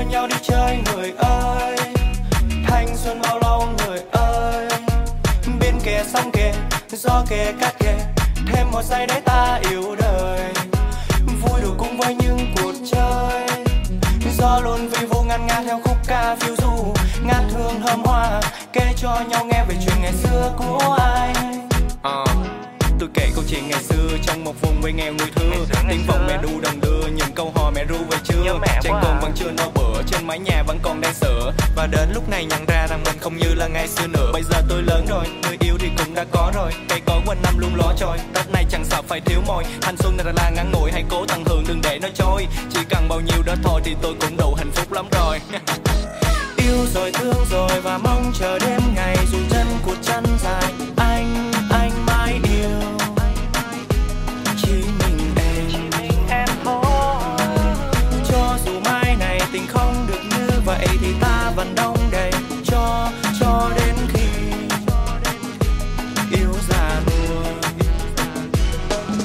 nhau đi chơi người ơi, thanh xuân bao lâu người ơi. Bên kề sông kề, gió kề cát kề, thêm một giây để ta yêu đời. Vui đùa cùng với những cuộc chơi, gió luôn vi vu ngăn ngát theo khúc ca phiêu du, ngát hương thơm hoa kể cho nhau nghe về chuyện ngày xưa của anh. Tôi kể câu chuyện ngày xưa trong một vùng quê nghèo người thưa, tiếng vọng mẹ đu đồng đưa những câu hò mẹ ru về trưa. Trái cơm vẫn chưa no bữa, trên mái nhà vẫn còn đang sửa. Và đến lúc này nhận ra rằng mình không như là ngày xưa nữa. Bây giờ tôi lớn rồi, người yêu thì cũng đã có rồi. Cây cối quanh năm luôn ló trôi, Tết này chẳng sợ phải thiếu môi. Thanh xuân này là ngắn ngủi, hãy cố tận hưởng đừng để nó trôi. Chỉ cần bao nhiêu đó thôi thì tôi cũng đủ hạnh